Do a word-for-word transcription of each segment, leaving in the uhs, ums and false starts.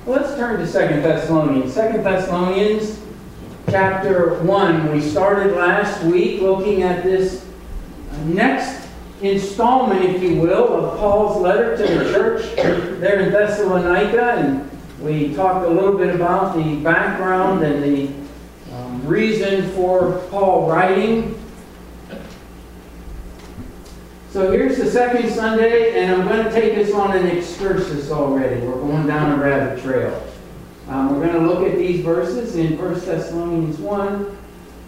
Well, let's turn to Second Thessalonians. Second Thessalonians chapter one. We started last week looking at this next installment, if you will, of Paul's letter to the church there in Thessalonica. And we talked a little bit about the background and the um, reason for Paul writing. So here's the second Sunday, and I'm going to take us on an excursus already. We're going down a rabbit trail. Um, we're going to look at these verses in First Thessalonians one,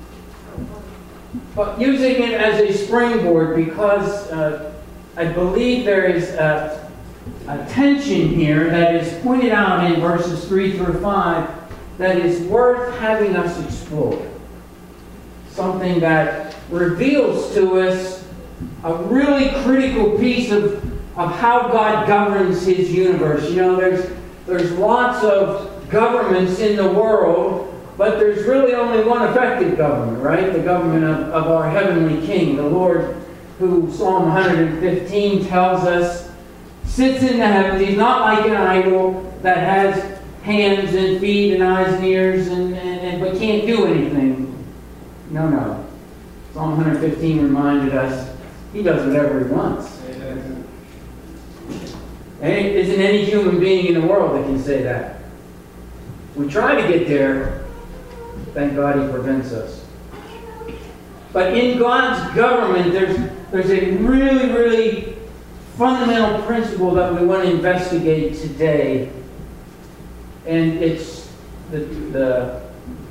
but using it as a springboard because uh, I believe there is a, a tension here that is pointed out in verses three through five that is worth having us explore. Something that reveals to us a really critical piece of, of how God governs His universe. You know, there's, there's lots of governments in the world, but there's really only one effective government, right? The government of, of our heavenly King, the Lord, who Psalm one fifteen tells us sits in the heavens. He's not like an idol that has hands and feet and eyes and ears and, and, and but can't do anything. No, no. Psalm one fifteen reminded us He does whatever He wants. Amen. And it isn't any human being in the world that can say that. We try to get there. Thank God He prevents us. But in God's government, there's, there's a really, really fundamental principle that we want to investigate today. And it's the, the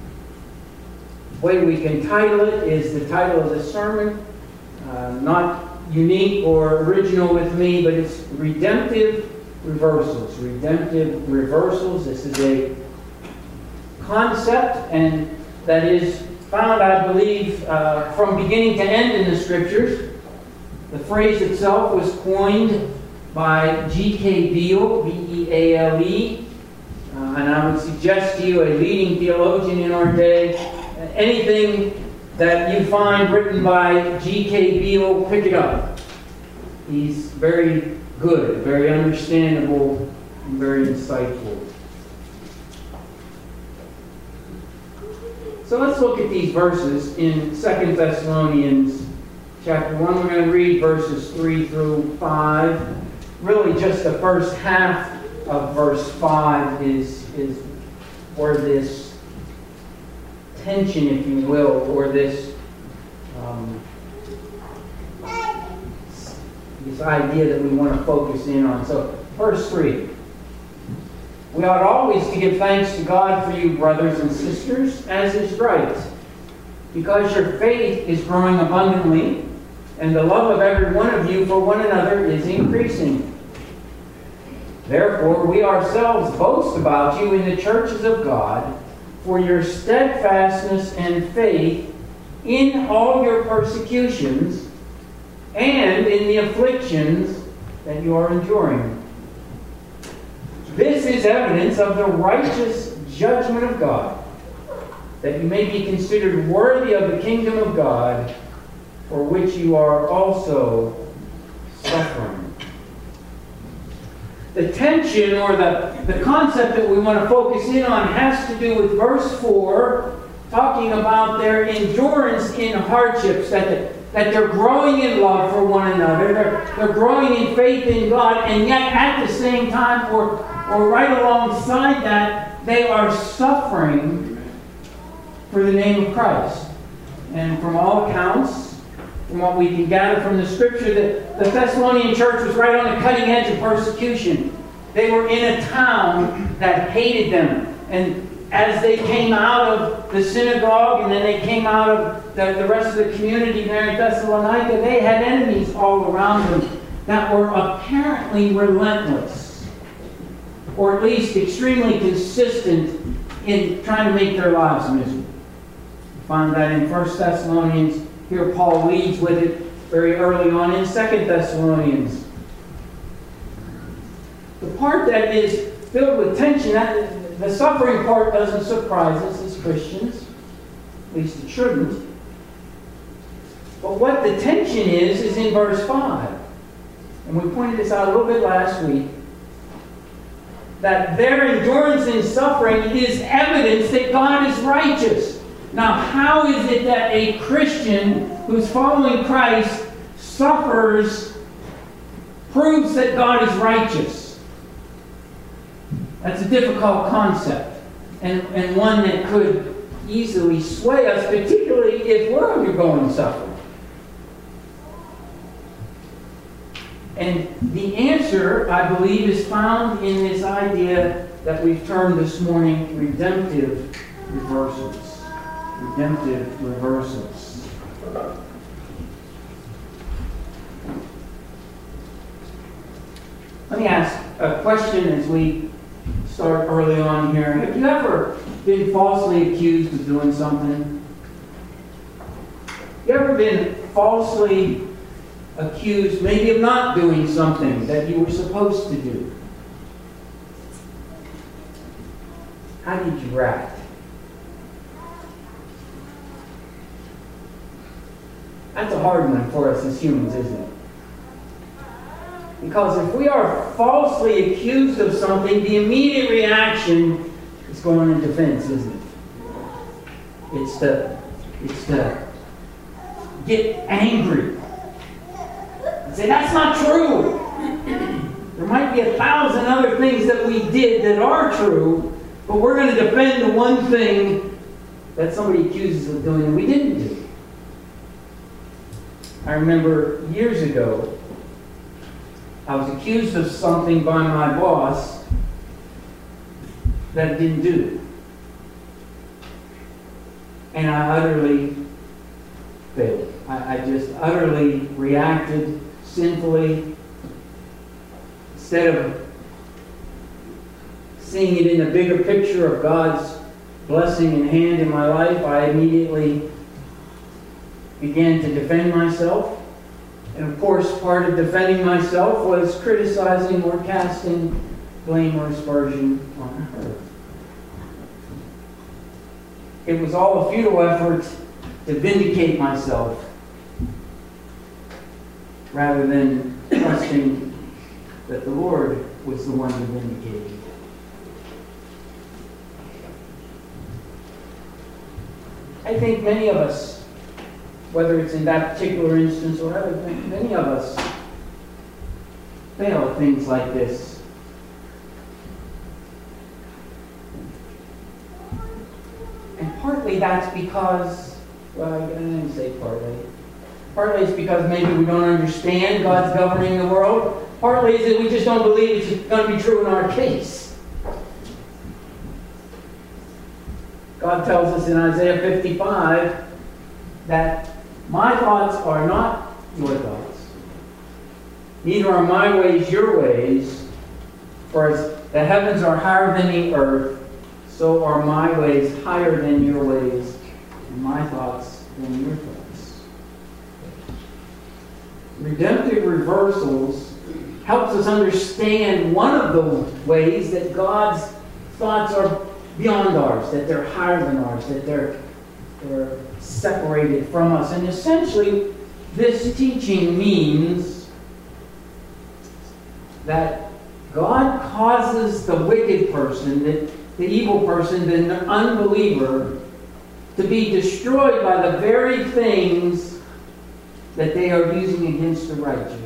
way we can title it is the title of the sermon. Uh, not unique or original with me, but it's Redemptive Reversals. Redemptive Reversals. This is a concept, and that is found, I believe, uh, from beginning to end in the Scriptures. The phrase itself was coined by G K Beale, B E A L E, uh, and I would suggest to you a leading theologian in our day. Anything that you find written by G K Beale, pick it up. He's very good, very understandable, and very insightful. So let's look at these verses in Second Thessalonians chapter one. We're going to read verses three through five. Really just the first half of verse five is, is where this tension, if you will, or this um, this idea that we want to focus in on. So, verse three. We ought always to give thanks to God for you, brothers and sisters, as is right, because your faith is growing abundantly, and the love of every one of you for one another is increasing. Therefore, we ourselves boast about you in the churches of God, for your steadfastness and faith in all your persecutions and in the afflictions that you are enduring. This is evidence of the righteous judgment of God, that you may be considered worthy of the kingdom of God, for which you are also suffering. The tension or the, the concept that we want to focus in on has to do with verse four, talking about their endurance in hardships, that, the, that they're growing in love for one another, they're, they're growing in faith in God, and yet at the same time, or, or right alongside that, they are suffering for the name of Christ. And from all accounts, from what we can gather from the Scripture, that the Thessalonian church was right on the cutting edge of persecution. They were in a town that hated them. And as they came out of the synagogue and then they came out of the, the rest of the community there in Thessalonica, they had enemies all around them that were apparently relentless, or at least extremely consistent in trying to make their lives miserable. We find that in First Thessalonians. Here Paul leads with it very early on in Second Thessalonians. The part that is filled with tension, that, the suffering part doesn't surprise us as Christians. At least it shouldn't. But what the tension is, is in verse five. And we pointed this out a little bit last week. that their endurance in suffering is evidence that God is righteous. Now, how is it that a Christian who's following Christ suffers, proves that God is righteous? That's a difficult concept, and, and one that could easily sway us, particularly if we're undergoing suffering. And the answer, I believe, is found in this idea that we've termed this morning redemptive reversals. Redemptive reversals. Let me ask a question as we start early on here. Have you ever been falsely accused of doing something? You ever been falsely accused maybe of not doing something that you were supposed to do? How did you react? That's a hard one for us as humans, isn't it? Because if we are falsely accused of something, the immediate reaction is going in defense, isn't it? It's to, it's to get angry. Say, that's not true. There might be a thousand other things that we did that are true, but we're going to defend the one thing that somebody accuses us of doing and we didn't do. I remember years ago, I was accused of something by my boss that I didn't do. And I utterly failed. I, I just utterly reacted sinfully. Instead of seeing it in the bigger picture of God's blessing and hand in my life, I immediately began to defend myself. And of course, part of defending myself was criticizing or casting blame or aspersion on her. It was all a futile effort to vindicate myself, rather than trusting that the Lord was the one who vindicated. I think many of us, whether it's in that particular instance or other, many of us fail at things like this. And partly that's because, well, I didn't say partly. Partly it's because maybe we don't understand God's governing the world. Partly is that we just don't believe it's going to be true in our case. God tells us in Isaiah fifty-five that my thoughts are not your thoughts. Neither are my ways your ways. For as the heavens are higher than the earth, so are my ways higher than your ways, and my thoughts than your thoughts. Redemptive reversals helps us understand one of the ways that God's thoughts are beyond ours, that they're higher than ours, that they're, they're separated from us. And essentially, this teaching means that God causes the wicked person, the, the evil person, the unbeliever, to be destroyed by the very things that they are using against the righteous.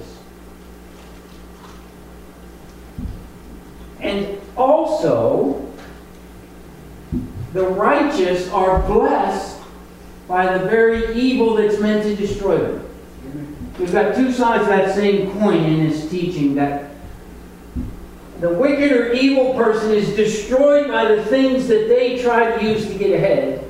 And also, the righteous are blessed by the very evil that's meant to destroy them. We've got two sides of that same coin in this teaching, that the wicked or evil person is destroyed by the things that they try to use to get ahead.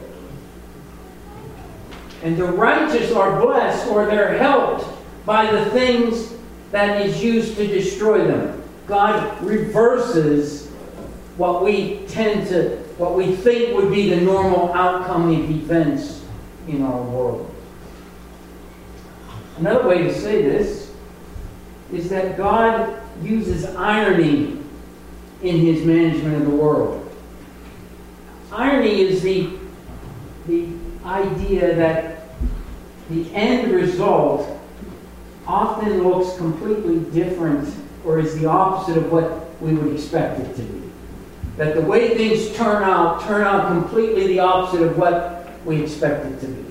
And the righteous are blessed, or they're helped, by the things that is used to destroy them. God reverses what we tend to, what we think would be the normal outcome of events in our world. Another way to say this is that God uses irony in His management of the world. Irony is the, the idea that the end result often looks completely different, or is the opposite of what we would expect it to be. that the way things turn out, turn out completely the opposite of what we expect it to be.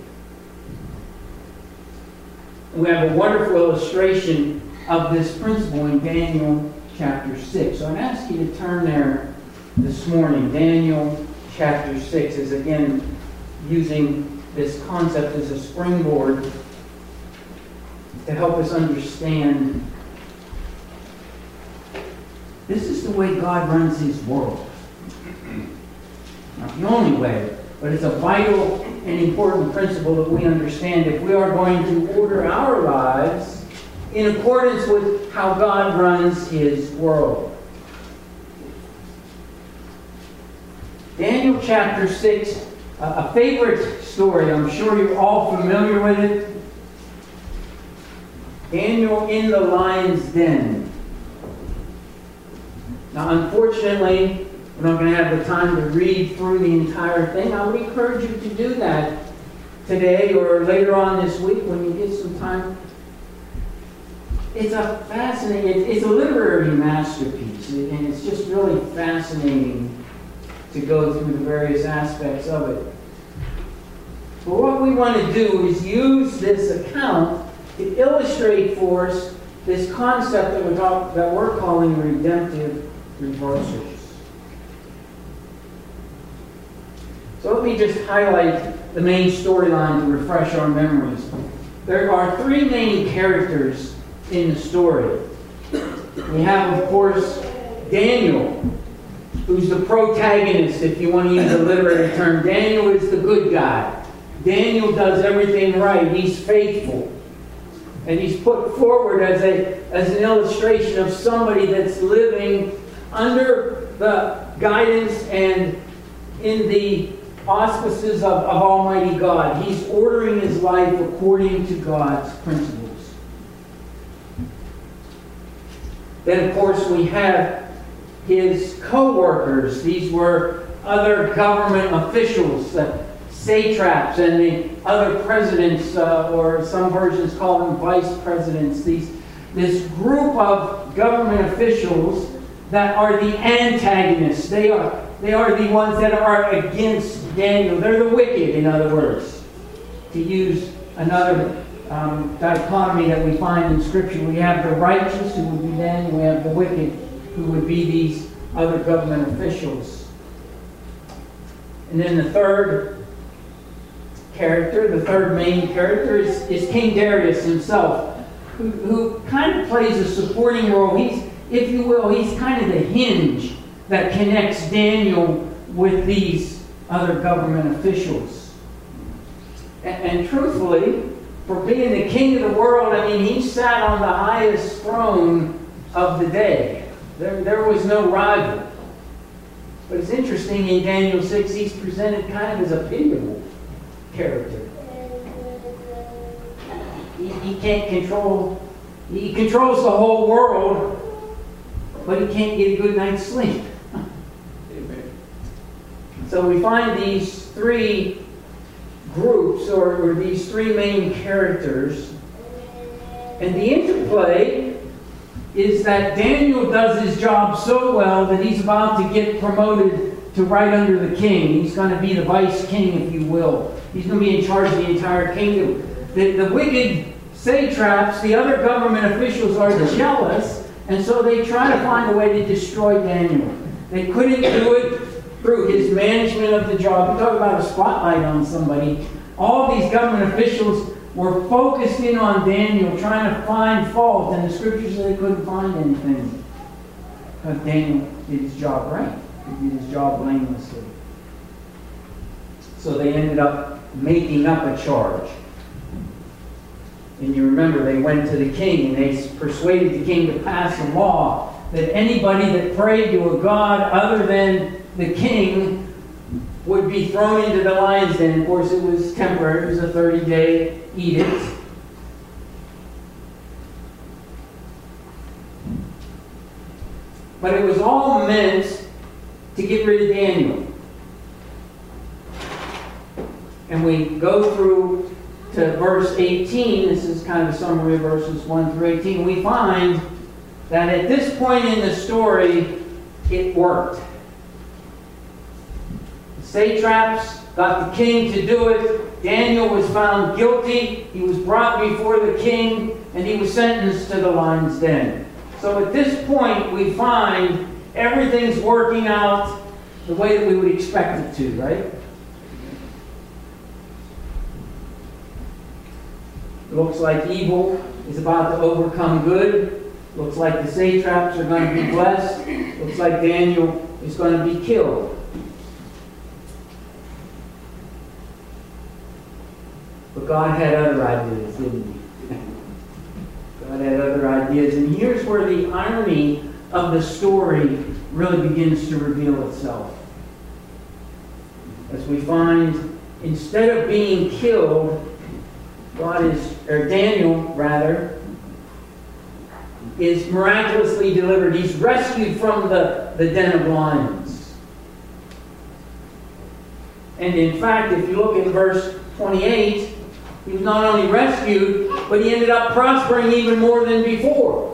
We have a wonderful illustration of this principle in Daniel chapter six. So I'd ask you to turn there this morning. Daniel chapter six is again using this concept as a springboard to help us understand this is the way God runs His world. Not the only way, but it's a vital and important principle that we understand if we are going to order our lives in accordance with how God runs His world. Daniel chapter six, a favorite story. I'm sure you're all familiar with it. Daniel in the lion's den. Now, unfortunately, we're not going to have the time to read through the entire thing. I would encourage you to do that today or later on this week when you get some time. It's a fascinating, it's a literary masterpiece, and it's just really fascinating to go through the various aspects of it. But what we want to do is use this account to illustrate for us this concept that we're, talk, that we're calling redemptive reversals. So let me just highlight the main storyline to refresh our memories. There are three main characters in the story. We have, of course, Daniel, who's the protagonist, if you want to use a literary term. Daniel is the good guy. Daniel does everything right. He's faithful. And he's put forward as, a, as an illustration of somebody that's living under the guidance and in the auspices of, of Almighty God. He's ordering his life according to God's principles. Then, of course, we have his co-workers. These were other government officials, uh, satraps, and the other presidents, uh, or some versions call them vice presidents. These, this group of government officials that are the antagonists. They are, they are the ones that are against Daniel. They're the wicked, in other words. To use another um, dichotomy that we find in Scripture, we have the righteous, who would be Daniel. We have the wicked, who would be these other government officials. And then the third character, the third main character, is, is King Darius himself, who, who kind of plays a supporting role. He's, if you will, he's kind of the hinge that connects Daniel with these other government officials. And, and truthfully, for being the king of the world, I mean, he sat on the highest throne of the day. There, there was no rival. But it's interesting, in Daniel six, he's presented kind of as a pitiable character. He, he can't control, he controls the whole world, but he can't get a good night's sleep. So we find these three groups, or, or these three main characters, and the interplay is that Daniel does his job so well that he's about to get promoted to right under the king. He's going to be the vice king, if you will. He's going to be in charge of the entire kingdom. The, the wicked satraps, the other government officials, are jealous, and so they try to find a way to destroy Daniel. They couldn't do it through his management of the job. You talk about a spotlight on somebody. All these government officials were focused in on Daniel, trying to find fault, and the Scriptures say they couldn't find anything. Because Daniel did his job right. He did his job blamelessly. So they ended up making up a charge. And you remember, they went to the king, and they persuaded the king to pass a law that anybody that prayed to a god other than the king would be thrown into the lion's den. Of course, it was temporary. It was a thirty-day edict. But it was all meant to get rid of Daniel. And we go through to verse eighteen. This is kind of a summary of verses one through eighteen. We find that at this point in the story, it worked. satraps got the king to do it. Daniel was found guilty. He was brought before the king, and he was sentenced to the lion's den. So at this point, we find everything's working out the way that we would expect it to, right? It looks like evil is about to overcome good. Looks like the satraps are going to be blessed. Looks like Daniel is going to be killed. But God had other ideas, didn't he? God had other ideas. And here's where the irony of the story really begins to reveal itself. As we find, instead of being killed, God is, or Daniel rather, is miraculously delivered. He's rescued from the, the den of lions. And in fact, if you look at verse twenty-eight, he was not only rescued, but he ended up prospering even more than before.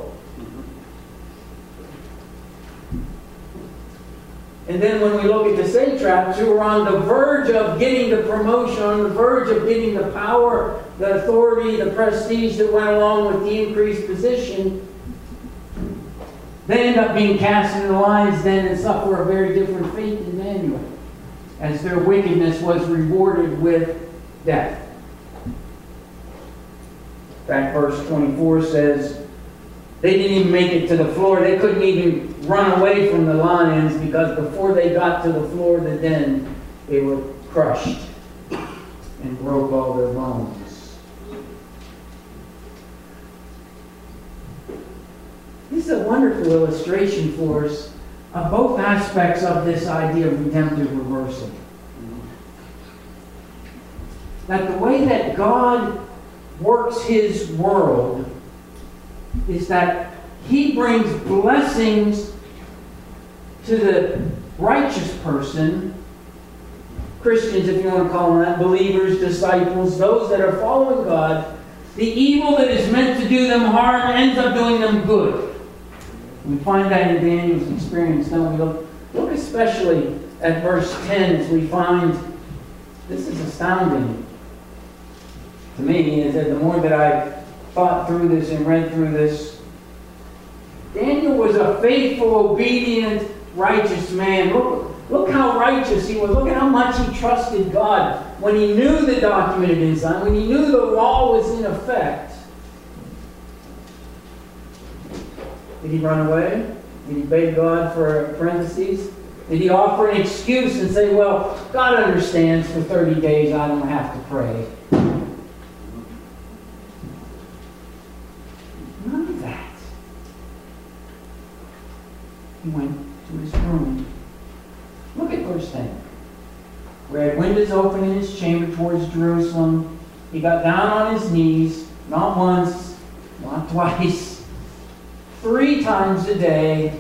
And then when we look at the satraps who were on the verge of getting the promotion, on the verge of getting the power, the authority, the prestige that went along with the increased position, they end up being cast into the lion's den and suffer a very different fate than Daniel, as their wickedness was rewarded with death. In fact, verse twenty-four says, they didn't even make it to the floor. They couldn't even run away from the lions because before they got to the floor of the den, they were crushed and broke all their bones. This is a wonderful illustration for us of both aspects of this idea of redemptive reversal. That the way that God works His world is that He brings blessings to the righteous person, Christians if you want to call them that, believers, disciples, those that are following God. The evil that is meant to do them harm ends up doing them good. We find that in Daniel's experience, don't we? Look, look especially at verse ten as we find, this is astounding to me, is that the more that I thought through this and read through this, Daniel was a faithful, obedient, righteous man. Look, look how righteous he was. Look at how much he trusted God. When he knew the document had been signed, when he knew the law was in effect, did he run away? Did he beg God for parentheses? Did he offer an excuse and say, well, God understands for thirty days I don't have to pray? None of that. He went to his room. Look at verse ten. Where he had windows open in his chamber towards Jerusalem. He got down on his knees, not once, not twice, three times a day,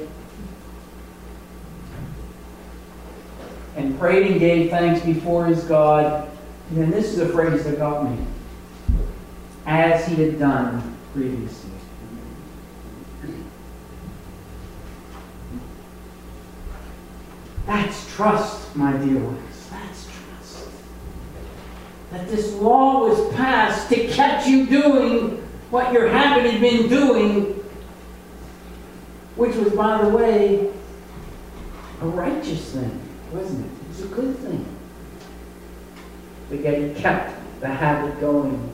and prayed and gave thanks before his God. And then this is a phrase that got me. As he had done previously. That's trust, my dear ones. That's trust. That this law was passed to catch you doing what your habit had been doing, which was, by the way, a righteous thing, wasn't it? It was a good thing. But yet he kept the habit going.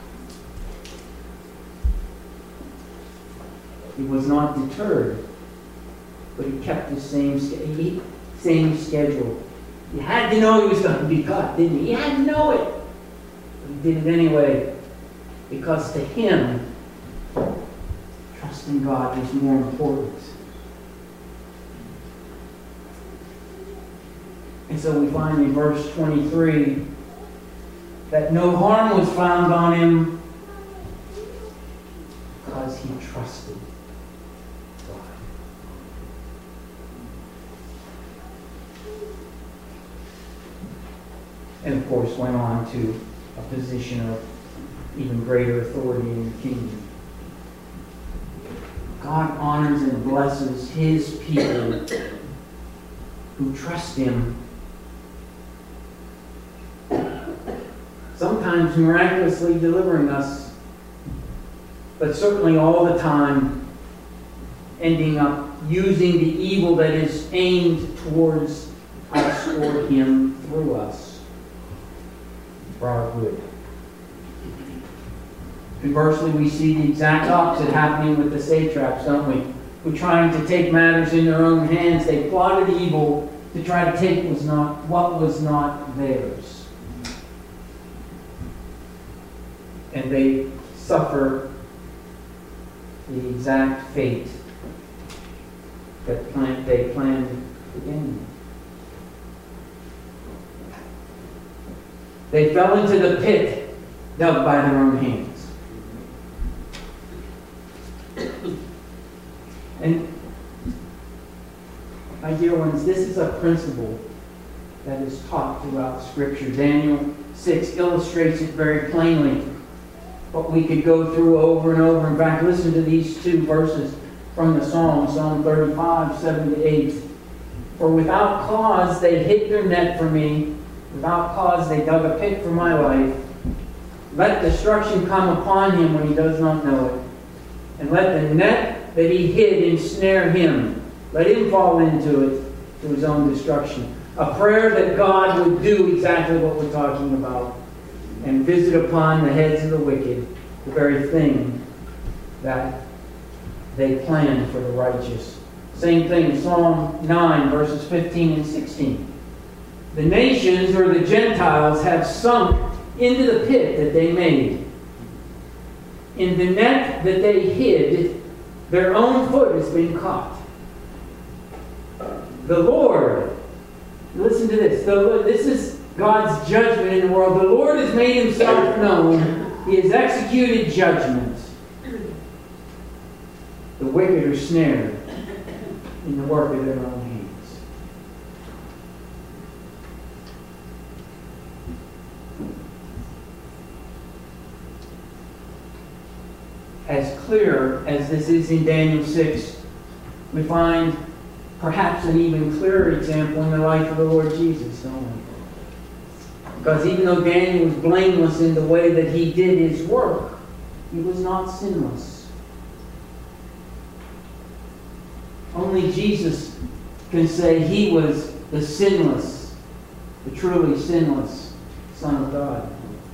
He was not deterred, but he kept the same he, same schedule. He had to know he was going to be caught, didn't he? He had to know it. But he did it anyway, because to him, trusting God was more important. And so we find in verse twenty-three that no harm was found on him because he trusted God. And of course went on to a position of even greater authority in the kingdom. God honors and blesses His people who trust Him times miraculously delivering us, but certainly all the time ending up using the evil that is aimed towards us or him through us for our good. Conversely, we see the exact opposite happening with the satraps, don't we? Who, trying to take matters in their own hands, they plotted evil to try to take was not, what was not theirs. And they suffer the exact fate that plan, they planned to gain. They fell into the pit dug by their own hands. And, my dear ones, this is a principle that is taught throughout Scripture. Daniel six illustrates it very plainly. But we could go through over and over. In fact, listen to these two verses from the Psalm, Psalm thirty-five, seven to eight. For without cause they hid their net for me. Without cause they dug a pit for my life. Let destruction come upon him when he does not know it. And let the net that he hid ensnare him. Let him fall into it, to his own destruction. A prayer that God would do exactly what we're talking about and visit upon the heads of the wicked the very thing that they planned for the righteous. Same thing, Psalm nine, verses fifteen and sixteen. The nations, or the Gentiles, have sunk into the pit that they made. In the net that they hid, their own foot has been caught. The Lord, listen to this, the, this is God's judgment in the world. The Lord has made himself known. He has executed judgment. The wicked are snared in the work of their own hands. As clear as this is in Daniel six, we find perhaps an even clearer example in the life of the Lord Jesus, don't we? Because even though Daniel was blameless in the way that he did his work, he was not sinless. Only Jesus can say he was the sinless, the truly sinless Son of God.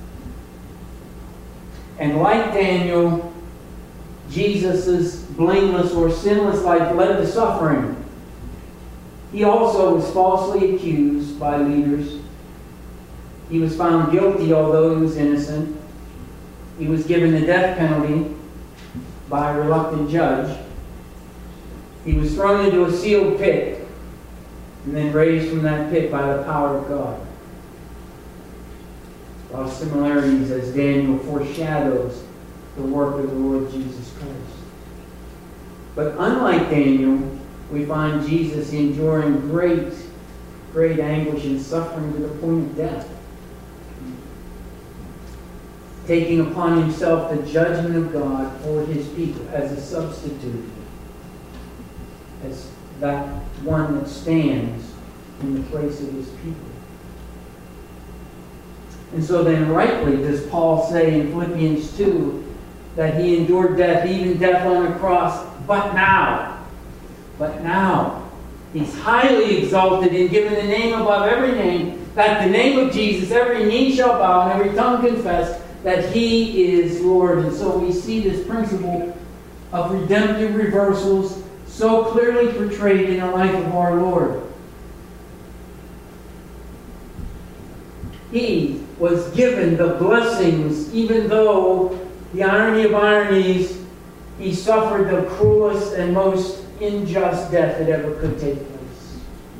And like Daniel, Jesus' blameless or sinless life led to suffering. He also was falsely accused by leaders. He was found guilty, although he was innocent. He was given the death penalty by a reluctant judge. He was thrown into a sealed pit and then raised from that pit by the power of God. While similarities, as Daniel foreshadows the work of the Lord Jesus Christ. But unlike Daniel, we find Jesus enduring great, great anguish and suffering to the point of death. Taking upon himself the judgment of God for his people as a substitute. As that one that stands in the place of his people. And so then rightly does Paul say in Philippians two that he endured death, even death on the cross, but now, but now, he's highly exalted and given the name above every name, that the name of Jesus, every knee shall bow and every tongue confess that he is Lord. And so we see this principle of redemptive reversals so clearly portrayed in the life of our Lord. He was given the blessings, even though, the irony of ironies, he suffered the cruelest and most unjust death that ever could take place.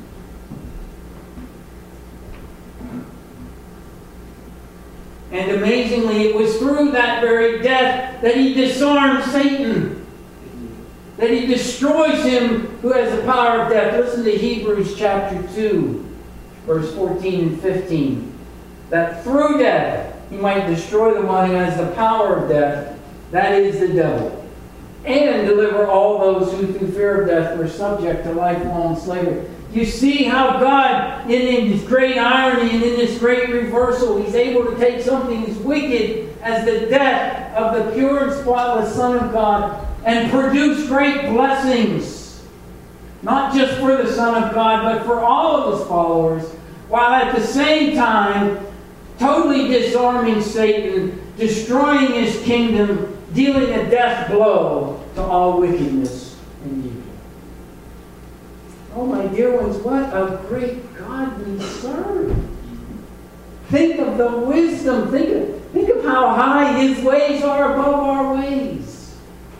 And amazingly, it was through that very death that he disarmed Satan. That he destroys him who has the power of death. Listen to Hebrews chapter two, verse fourteen and fifteen. That through death he might destroy the one who has the power of death, that is the devil, and deliver all those who through fear of death were subject to lifelong slavery. You see how God, in, in His great irony and in this great reversal, He's able to take something as wicked as the death of the pure and spotless Son of God and produce great blessings. Not just for the Son of God, but for all of His followers, while at the same time totally disarming Satan, destroying his kingdom, dealing a death blow to all wickedness and evil. Oh, my dear ones, what a great God we serve. Think of the wisdom. Think of, think of how high His ways are above our ways.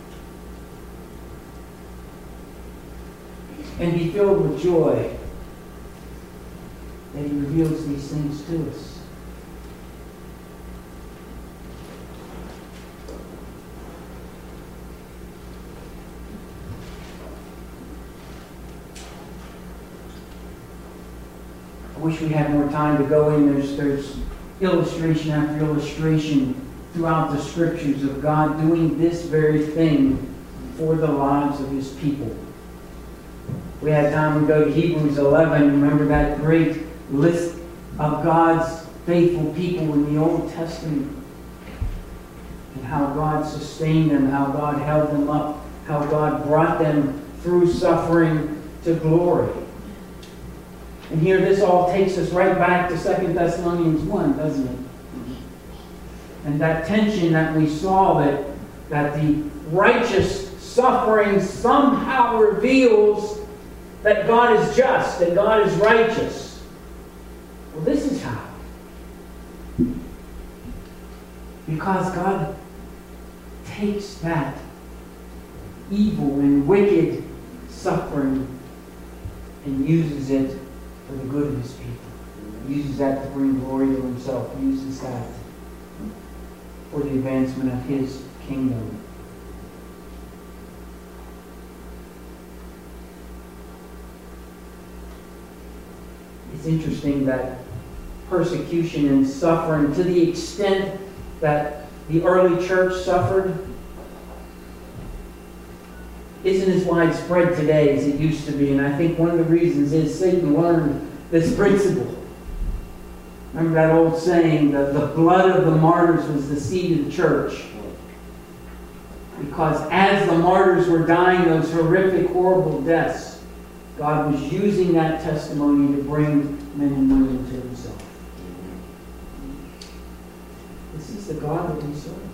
And be filled with joy that He reveals these things to us. I wish we had more time to go in. There's, there's illustration after illustration throughout the Scriptures of God doing this very thing for the lives of His people. We had time to go to Hebrews eleven. Remember that great list of God's faithful people in the Old Testament, and how God sustained them, how God held them up, how God brought them through suffering to glory. And here this all takes us right back to Second Thessalonians one, doesn't it? And that tension that we saw, that, that the righteous suffering somehow reveals that God is just, that God is righteous. Well, this is how. Because God takes that evil and wicked suffering and uses it for the good of His people. He uses that to bring glory to Himself. He uses that for the advancement of His kingdom. It's interesting that persecution and suffering, to the extent that the early church suffered, isn't as widespread today as it used to be. And I think one of the reasons is Satan learned this principle. Remember that old saying, that the blood of the martyrs was the seed of the church. Because as the martyrs were dying those horrific, horrible deaths, God was using that testimony to bring men and women to Himself. This is the God that we serve.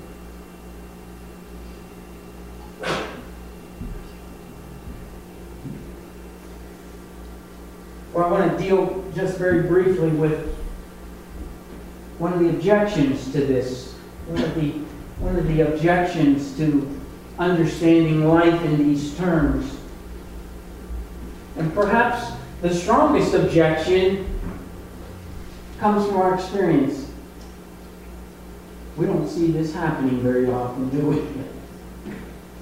Well, I want to deal just very briefly with one of the objections to this. One of the, one of the objections to understanding life in these terms. And perhaps the strongest objection comes from our experience. We don't see this happening very often, do we?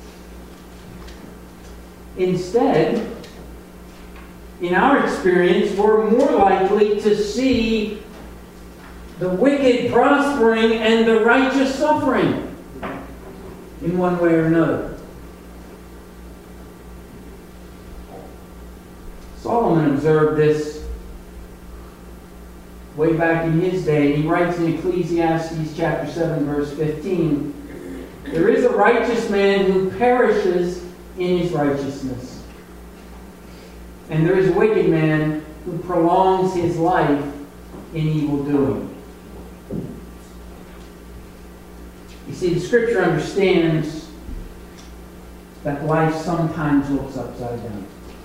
Instead, in our experience, we're more likely to see the wicked prospering and the righteous suffering in one way or another. Solomon observed this way back in his day. He writes in Ecclesiastes chapter seven, verse fifteen, "There is a righteous man who perishes in his righteousness, and there is a wicked man who prolongs his life in evil doing." You see, the Scripture understands that life sometimes looks upside down.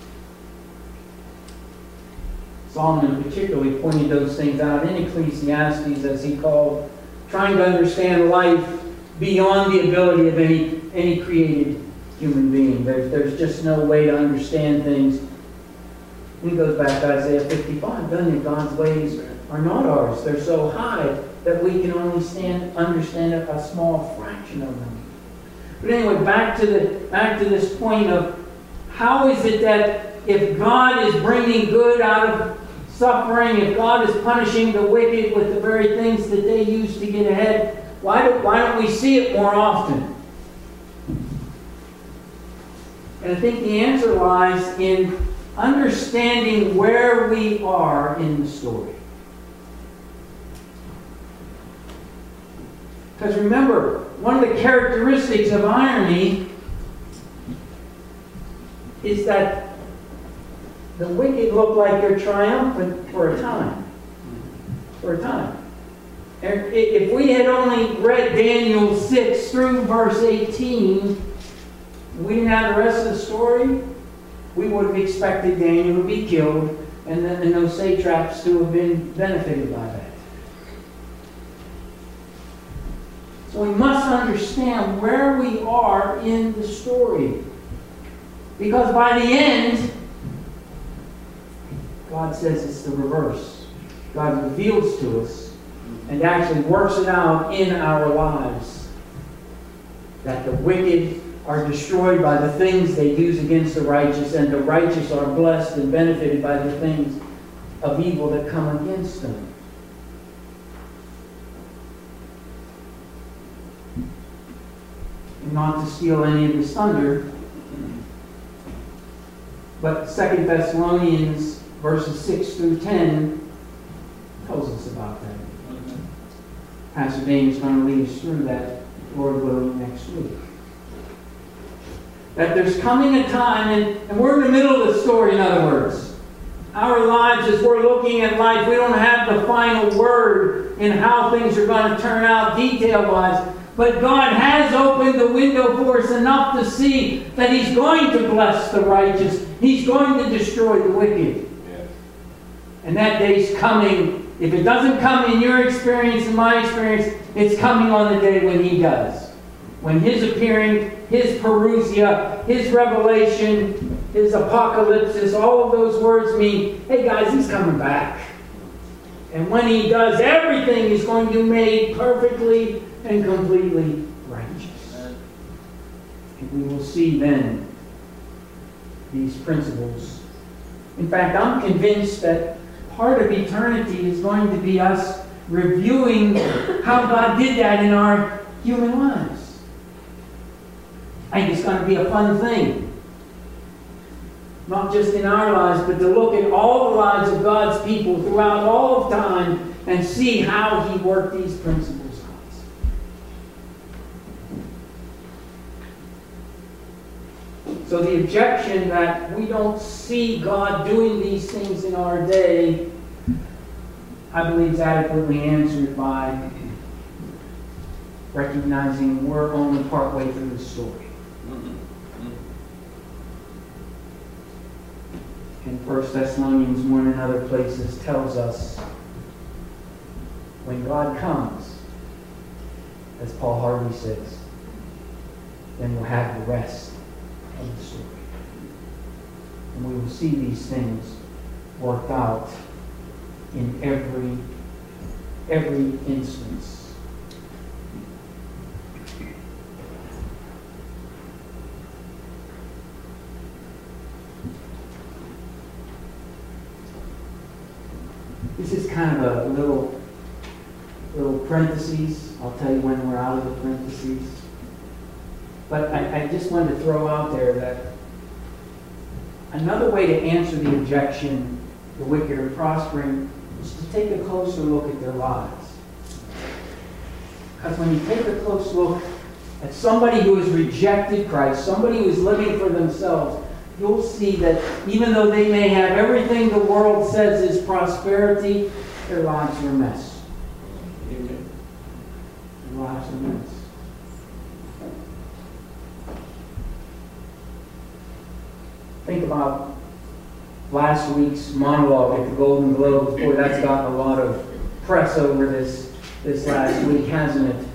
Solomon particularly pointed those things out in Ecclesiastes, as he called trying to understand life beyond the ability of any, any created human being. There's, there's just no way to understand things. And he goes back to Isaiah fifty-five, doesn't it? God's ways are not ours. They're so high that we can only stand, understand a, a small fraction of them. But anyway, back to the back to this point of how is it that if God is bringing good out of suffering, if God is punishing the wicked with the very things that they use to get ahead, why, do, why don't we see it more often? And I think the answer lies in understanding where we are in the story. Because remember, one of the characteristics of irony is that the wicked look like they're triumphant for a time. For a time. And if we had only read Daniel six through verse eighteen, we didn't have the rest of the story, we would have expected Daniel to be killed and, then, and those satraps to have been benefited by that. So we must understand where we are in the story. Because by the end, God says it's the reverse. God reveals to us and actually works it out in our lives that the wicked are destroyed by the things they use against the righteous, and the righteous are blessed and benefited by the things of evil that come against them. Not to steal any of his thunder, but Second Thessalonians verses six through ten tells us about that. Pastor Dane is going to lead us through that, Lord willing, next week. That there's coming a time, and, and we're in the middle of the story, in other words. Our lives, as we're looking at life, we don't have the final word in how things are going to turn out detail-wise. But God has opened the window for us enough to see that He's going to bless the righteous. He's going to destroy the wicked. Yes. And that day's coming. If it doesn't come in your experience and my experience, it's coming on the day when He does. When His appearing, His parousia, His revelation, His apocalypse, all of those words mean, hey guys, He's coming back. And when He does, everything is going to be made perfectly and completely righteous. And we will see then these principles. In fact, I'm convinced that part of eternity is going to be us reviewing how God did that in our human lives. I think it's going to be a fun thing. Not just in our lives, but to look at all the lives of God's people throughout all of time and see how He worked these principles. So the objection that we don't see God doing these things in our day, I believe is adequately answered by recognizing we're only partway through the story. And First Thessalonians one and other places tells us when God comes, as Paul Harvey says, then we'll have the rest of the story. And we will see these things worked out in every every instance. This is kind of a little little parentheses. I'll tell you when we're out of the parentheses. But I, I just wanted to throw out there that another way to answer the objection, the wicked are prospering, is to take a closer look at their lives. Because when you take a close look at somebody who has rejected Christ, somebody who is living for themselves, you'll see that even though they may have everything the world says is prosperity, their lives are a mess. Amen. Their lives are a mess. Think about last week's monologue at the Golden Globes. Boy, that's gotten a lot of press over this, this last week, hasn't it?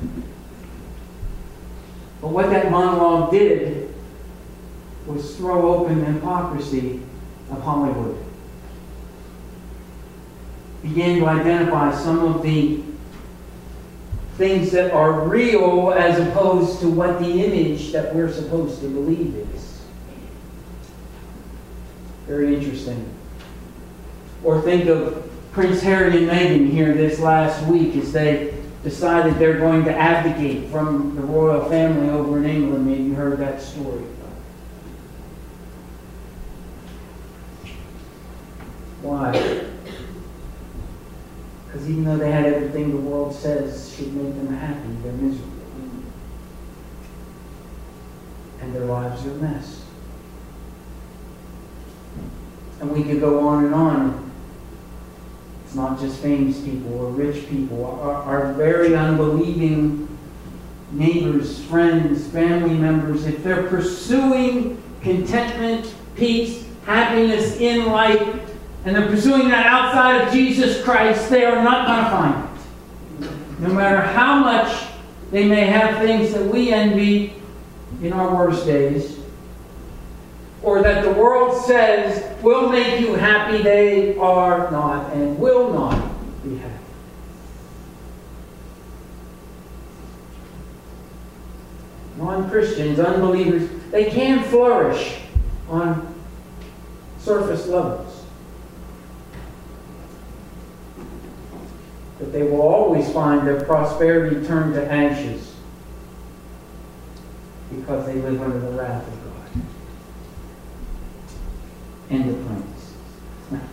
But what that monologue did was throw open the hypocrisy of Hollywood. Began to identify some of the things that are real as opposed to what the image that we're supposed to believe is. Very interesting. Or think of Prince Harry and Meghan here this last week as they decided they're going to abdicate from the royal family over in England. Maybe you heard that story. Why? Because even though they had everything the world says should make them happy, they're miserable. And their lives are a mess. And we could go on and on. It's not just famous people or rich people. Our, our very unbelieving neighbors, friends, family members, if they're pursuing contentment, peace, happiness in life, and they're pursuing that outside of Jesus Christ, they are not going to find it. No matter how much they may have things that we envy in our worst days, or that the world says will make you happy, they are not and will not be happy. Non-Christians, unbelievers, they can flourish on surface levels. But they will always find their prosperity turned to ashes because they live under the wrath of God. End of parenthesis.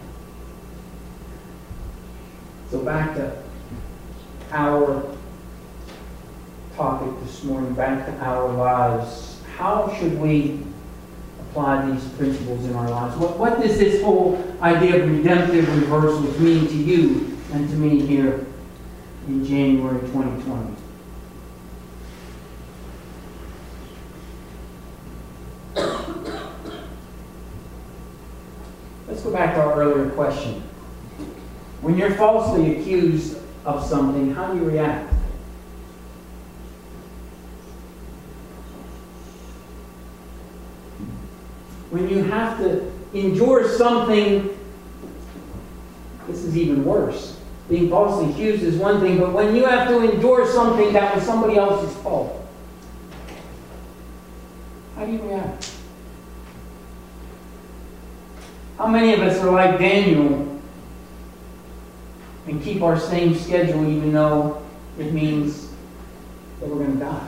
So back to our topic this morning, back to our lives. How should we apply these principles in our lives? What, what does this whole idea of redemptive reversals mean to you and to me here in January twenty twenty? Let's go back to our earlier question. When you're falsely accused of something, how do you react? When you have to endure something, this is even worse. Being falsely accused is one thing, but when you have to endure something that was somebody else's fault, how do you react? How many of us are like Daniel and keep our same schedule even though it means that we're going to die?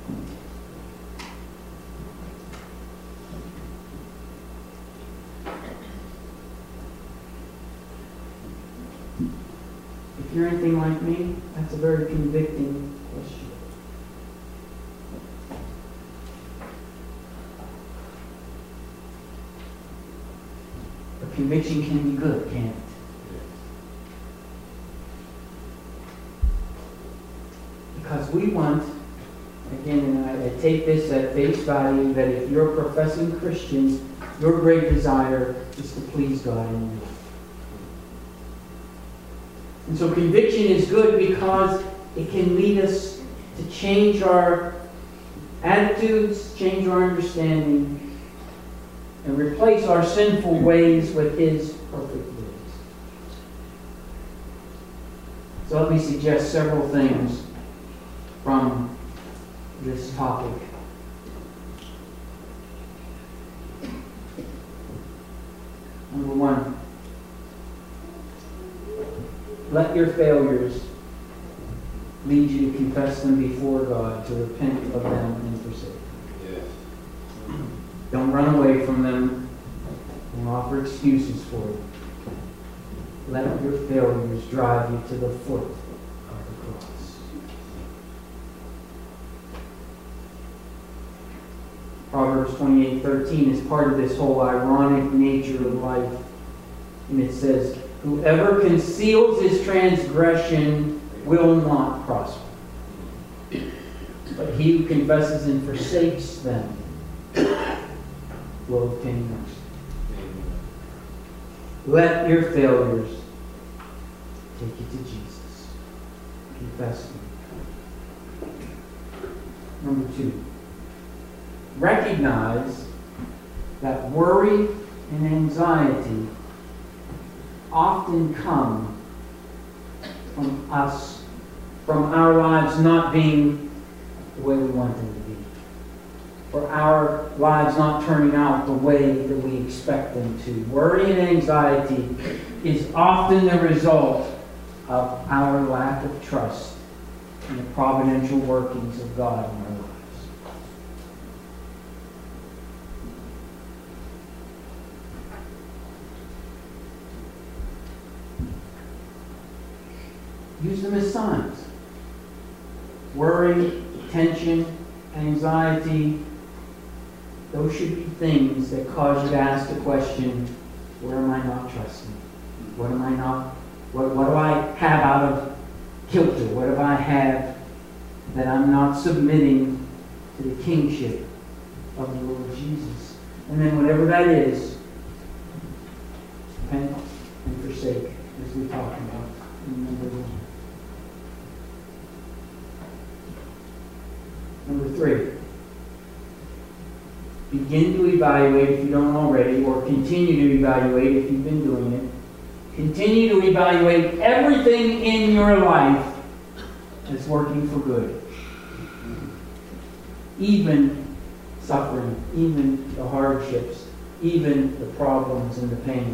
If you're anything like me, that's a very convicting question. But conviction can be good, can't it? Because we want, again, and I, I take this at face value, that if you're a professing Christian, your great desire is to please God in your life. And so conviction is good because it can lead us to change our attitudes, change our understanding, and replace our sinful ways with His perfect ways. So let me suggest several things from this topic. Number one, let your failures lead you to confess them before God, to repent of them and forsake them. Yes. Don't run away from them. Don't offer excuses for it. Let your failures drive you to the foot of the cross. Proverbs twenty-eight thirteen is part of this whole ironic nature of life. And it says, whoever conceals his transgression will not prosper. But he who confesses and forsakes them will obtain mercy. Let your failures take you to Jesus. Confess them. Number two, recognize that worry and anxiety often come from us, from our lives not being the way we want them to be, or our lives not turning out the way that we expect them to. Worry and anxiety is often the result of our lack of trust in the providential workings of God in our lives. Use them as signs. Worry, tension, anxiety, those should be things that cause you to ask the question, where am I not trusting? What am I not, what, what do I have out of kilter? What do I have that I'm not submitting to the kingship of the Lord Jesus? And then whatever that is, repent and forsake, as we talked about in number one. Number three, begin to evaluate if you don't already, or continue to evaluate if you've been doing it. Continue to evaluate everything in your life that's working for good. Even suffering, even the hardships, even the problems and the pain.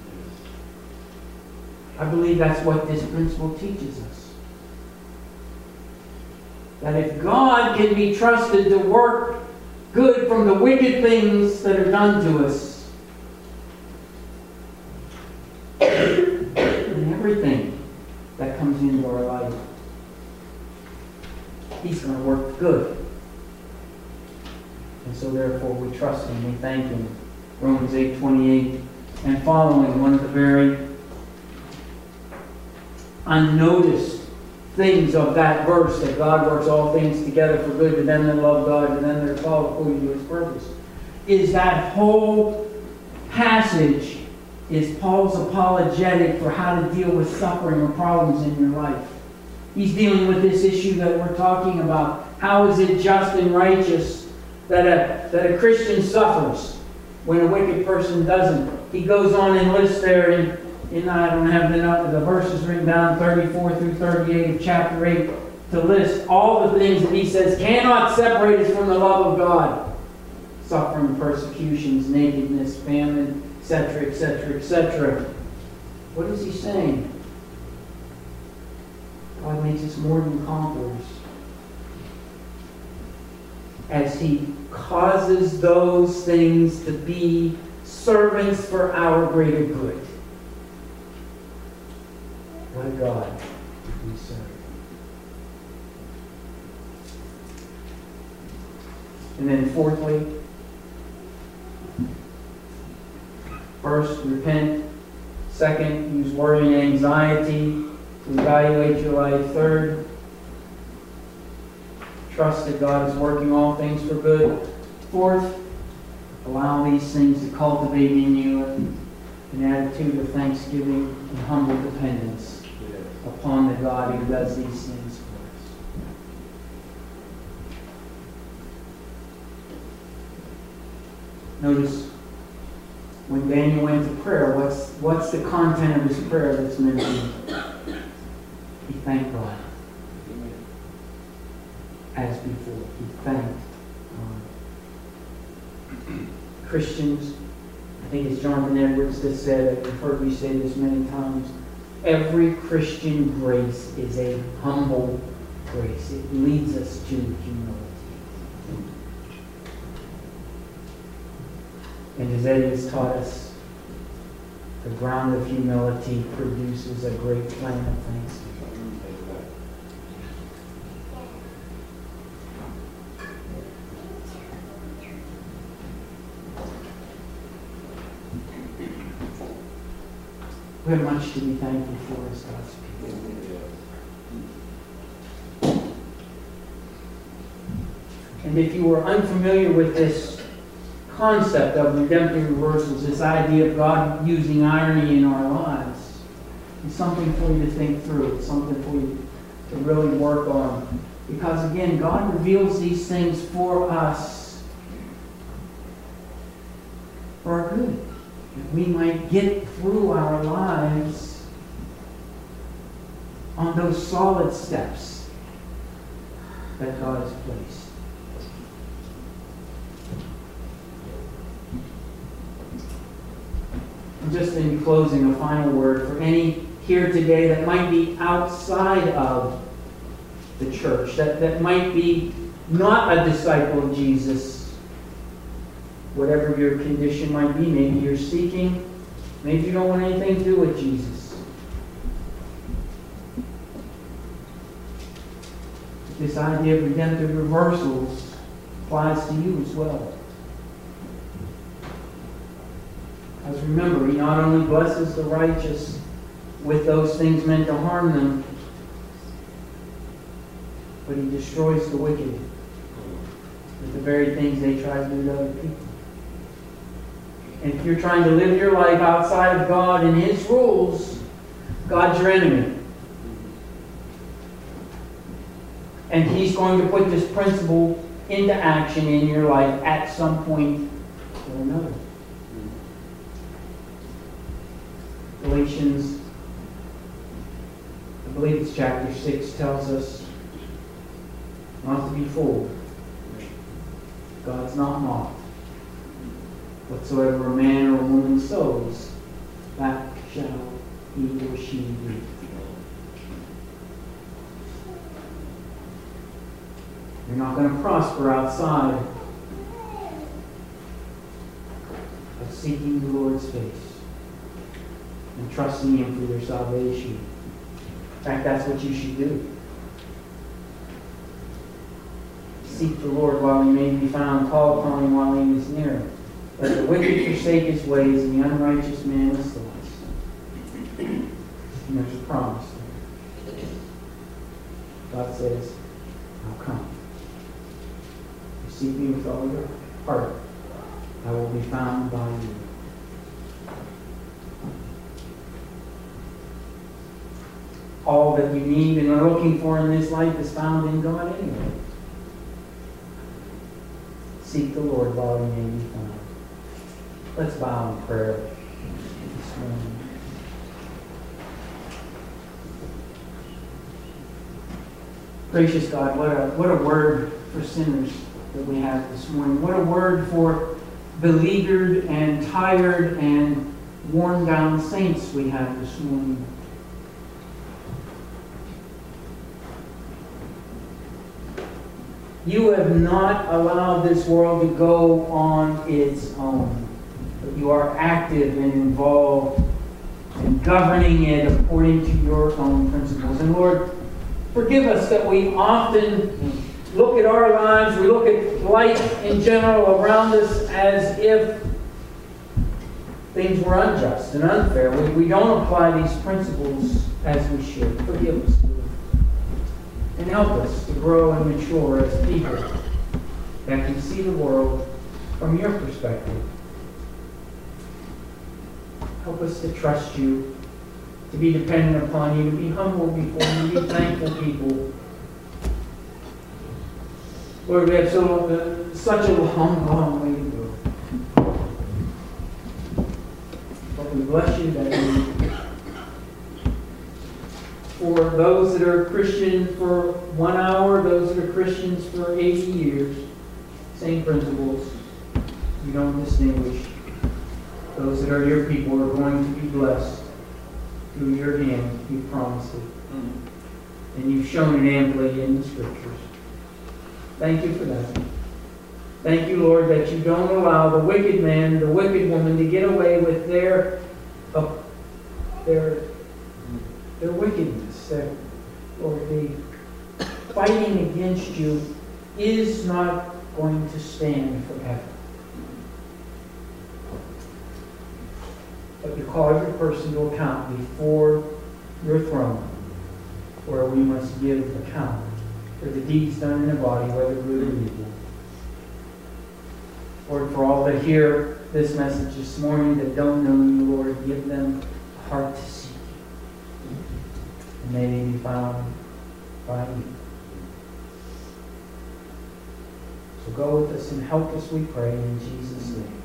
I believe that's what this principle teaches us. That if God can be trusted to work good from the wicked things that are done to us, and everything that comes into our life, He's going to work good. And so therefore we trust Him, we thank Him. Romans eight twenty-eight and following, one of the very unnoticed things of that verse, that God works all things together for good to them that love God and them that are called according to His purpose, is that whole passage is Paul's apologetic for how to deal with suffering or problems in your life. He's dealing with this issue that we're talking about. How is it just and righteous that a, that a Christian suffers when a wicked person doesn't? He goes on and lists there in In, I don't have the, the verses written down, thirty-four through thirty-eight of chapter eight, to list all the things that he says cannot separate us from the love of God. Suffering, persecutions, nakedness, famine, et cetera, et cetera, et cetera. What is he saying? God makes us more than conquerors as He causes those things to be servants for our greater good. What a God we serve. And then fourthly, first, repent. Second, use worry and anxiety to evaluate your life. Third, trust that God is working all things for good. Fourth, allow these things to cultivate in you an attitude of thanksgiving and humble dependence upon the God who does these things for us. Notice when Daniel went to prayer, what's, what's the content of his prayer that's mentioned? He thanked God. As before, he thanked God. Christians, I think it's Jonathan Edwards that said, I've heard me say this many times, every Christian grace is a humble grace. It leads us to humility. And as Eddie has taught us, the ground of humility produces a great plan of thanksgiving. We have much to be thankful for as God's people. And if you are unfamiliar with this concept of redemptive reversals, this idea of God using irony in our lives, it's something for you to think through. It's something for you to really work on. Because again, God reveals these things for us for our good. That we might get through our lives on those solid steps that God has placed. And just in closing, a final word for any here today that might be outside of the church, that, that might be not a disciple of Jesus. Whatever your condition might be, maybe you're seeking, maybe you don't want anything to do with Jesus. this idea of redemptive reversals applies to you as well. Because remember, He not only blesses the righteous with those things meant to harm them, but He destroys the wicked with the very things they try to do to other people. And if you're trying to live your life outside of God and His rules, God's your enemy. And He's going to put this principle into action in your life at some point or another. Galatians, I believe it's chapter six, tells us not to be fooled. God's not mocked. Whatsoever a man or a woman sows, that shall he or she reap. You're not going to prosper outside of seeking the Lord's face and trusting Him for your salvation. In fact, that's what you should do. Seek the Lord while He may be found, call upon Him while He is near. Let the wicked forsake his ways, and the unrighteous man his thoughts. And there's a promise there. God says, I'll come. You seek me with all your heart, I will be found by you. All that you need and are looking for in this life is found in God anyway. Seek the Lord while He may be found. Let's bow in prayer this morning. Gracious God, what a, what a word for sinners that we have this morning. What a word for beleaguered and tired and worn down saints we have this morning. You have not allowed this world to go on its own, but you are active and involved in governing it according to your own principles. And Lord, forgive us that we often look at our lives, we look at life in general around us as if things were unjust and unfair. We, we don't apply these principles as we should. Forgive us, Lord. And help us to grow and mature as people that can see the world from your perspective. Help us to trust you, to be dependent upon you, to be humble before you, to be thankful people. Lord, we have so, uh, such a long, long way to go. But we bless you that we for those that are Christian for one hour, those that are Christians for eighty years, same principles. You don't distinguish. Those that are your people are going to be blessed through your hand. You promised it. Mm-hmm. And you've shown it amply in the Scriptures. Thank you for that. Thank you, Lord, that you don't allow the wicked man, the wicked woman to get away with their, uh, their Their wickedness, their, Lord, the fighting against you is not going to stand forever. But you call every person to account before your throne, where we must give account for the deeds done in the body, whether good or evil. Lord, for all that hear this message this morning that don't know you, Lord, give them a heart to see. And may they be found by you. So go with us and help us, we pray, in Jesus' name.